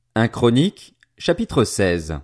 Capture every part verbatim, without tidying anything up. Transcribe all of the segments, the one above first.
un Chronique, chapitre seize.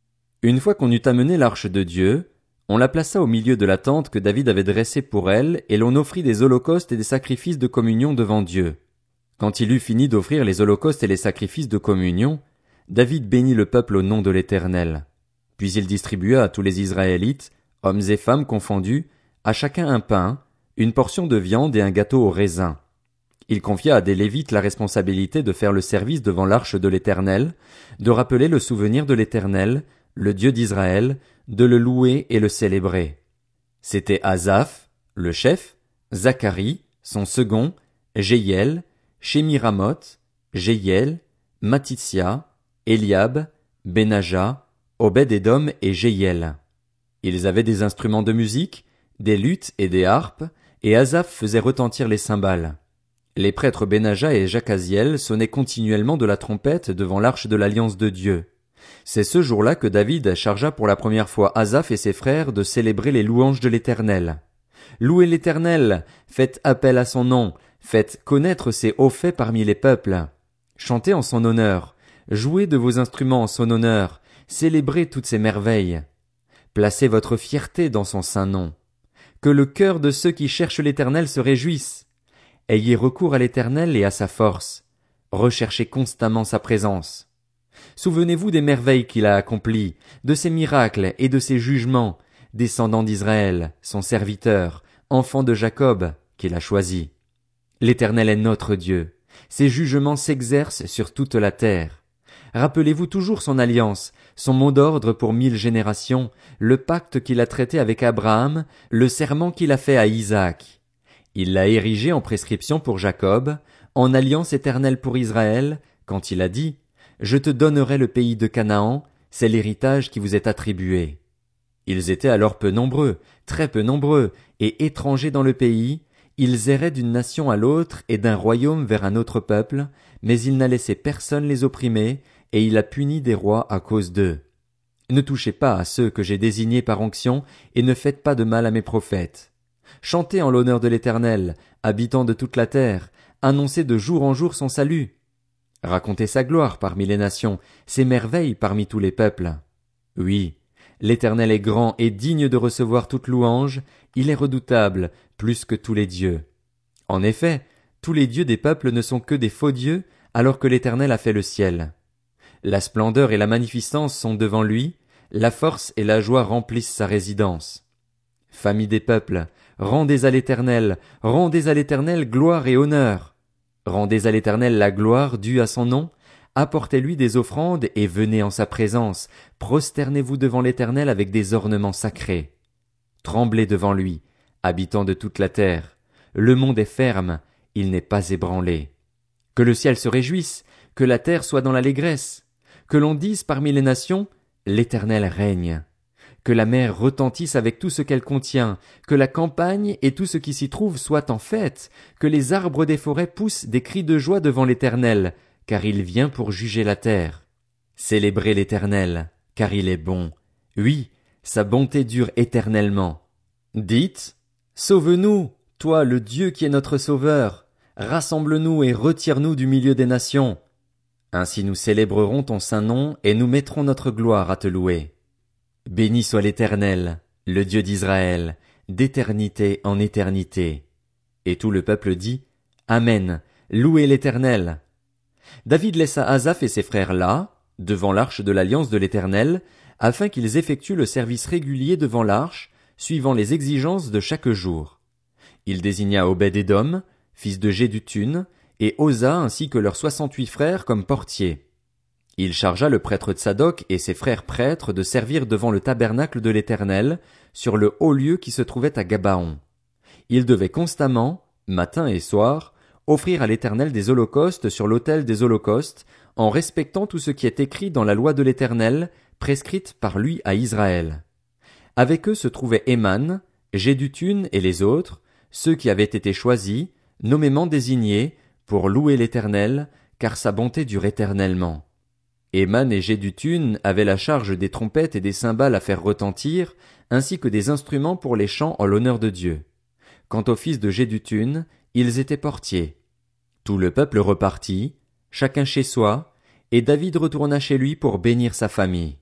Une fois qu'on eut amené l'arche de Dieu, on la plaça au milieu de la tente que David avait dressée pour elle, et l'on offrit des holocaustes et des sacrifices de communion devant Dieu. Quand il eut fini d'offrir les holocaustes et les sacrifices de communion, David bénit le peuple au nom de l'Éternel. Puis il distribua à tous les Israélites, hommes et femmes confondus, à chacun un pain, une portion de viande et un gâteau au raisin. Il confia à des Lévites la responsabilité de faire le service devant l'arche de l'Éternel, de rappeler le souvenir de l'Éternel, le Dieu d'Israël, de le louer et le célébrer. C'étaient Asaph, le chef, Zacharie, son second, Jéhiel, Shémiramoth, Jéhiel, Mattitsia, Eliab, Benaja, Obed-Édom et Jéhiel. Ils avaient des instruments de musique, des luths et des harpes, et Asaph faisait retentir les cymbales. Les prêtres Benaja et Jacaziel sonnaient continuellement de la trompette devant l'arche de l'alliance de Dieu. C'est ce jour-là que David chargea pour la première fois Asaph et ses frères de célébrer les louanges de l'Éternel. Louez l'Éternel, faites appel à son nom, faites connaître ses hauts faits parmi les peuples. Chantez en son honneur, jouez de vos instruments en son honneur, célébrez toutes ses merveilles. Placez votre fierté dans son saint nom. Que le cœur de ceux qui cherchent l'Éternel se réjouisse. Ayez recours à l'Éternel et à sa force. Recherchez constamment sa présence. Souvenez-vous des merveilles qu'il a accomplies, de ses miracles et de ses jugements, descendants d'Israël, son serviteur, enfant de Jacob, qu'il a choisi. L'Éternel est notre Dieu. Ses jugements s'exercent sur toute la terre. Rappelez-vous toujours son alliance, son mot d'ordre pour mille générations, le pacte qu'il a traité avec Abraham, le serment qu'il a fait à Isaac. Il l'a érigé en prescription pour Jacob, en alliance éternelle pour Israël, quand il a dit « Je te donnerai le pays de Canaan, c'est l'héritage qui vous est attribué. » Ils étaient alors peu nombreux, très peu nombreux, et étrangers dans le pays, ils erraient d'une nation à l'autre et d'un royaume vers un autre peuple, mais il n'a laissé personne les opprimer, et il a puni des rois à cause d'eux. Ne touchez pas à ceux que j'ai désignés par onction, et ne faites pas de mal à mes prophètes. Chantez en l'honneur de l'Éternel, habitants de toute la terre, annoncez de jour en jour son salut. Racontez sa gloire parmi les nations, ses merveilles parmi tous les peuples. Oui, l'Éternel est grand et digne de recevoir toute louange, il est redoutable, plus que tous les dieux. En effet, tous les dieux des peuples ne sont que des faux dieux, alors que l'Éternel a fait le ciel. La splendeur et la magnificence sont devant lui, la force et la joie remplissent sa résidence. Famille des peuples, rendez à l'Éternel, rendez à l'Éternel gloire et honneur. Rendez à l'Éternel la gloire due à son nom, apportez-lui des offrandes et venez en sa présence, prosternez-vous devant l'Éternel avec des ornements sacrés. Tremblez devant lui, habitants de toute la terre. Le monde est ferme, il n'est pas ébranlé. Que le ciel se réjouisse, que la terre soit dans l'allégresse. Que l'on dise parmi les nations, l'Éternel règne. Que la mer retentisse avec tout ce qu'elle contient, que la campagne et tout ce qui s'y trouve soient en fête, que les arbres des forêts poussent des cris de joie devant l'Éternel, car il vient pour juger la terre. Célébrez l'Éternel, car il est bon. Oui, sa bonté dure éternellement. Dites, sauve-nous, toi le Dieu qui est notre sauveur. Rassemble-nous et retire-nous du milieu des nations. Ainsi nous célébrerons ton saint nom et nous mettrons notre gloire à te louer. Béni soit l'Éternel, le Dieu d'Israël, d'éternité en éternité. Et tout le peuple dit, Amen, louez l'Éternel. David laissa Asaph et ses frères là, devant l'arche de l'alliance de l'Éternel, afin qu'ils effectuent le service régulier devant l'arche, suivant les exigences de chaque jour. Il désigna Obed-Édom, fils de Jéduthun, et Osa ainsi que leurs soixante-huit frères comme portiers. Il chargea le prêtre Tsadok et ses frères prêtres de servir devant le tabernacle de l'Éternel, sur le haut lieu qui se trouvait à Gabaon. Ils devaient constamment, matin et soir, offrir à l'Éternel des holocaustes sur l'autel des holocaustes, en respectant tout ce qui est écrit dans la loi de l'Éternel, prescrite par lui à Israël. Avec eux se trouvaient Éman, Jéduthun et les autres, ceux qui avaient été choisis, nommément désignés, pour louer l'Éternel, car sa bonté dure éternellement. Éman et Jéduthun avaient la charge des trompettes et des cymbales à faire retentir, ainsi que des instruments pour les chants en l'honneur de Dieu. Quant aux fils de Jéduthun, ils étaient portiers. Tout le peuple repartit, chacun chez soi, Et David retourna chez lui pour bénir sa famille.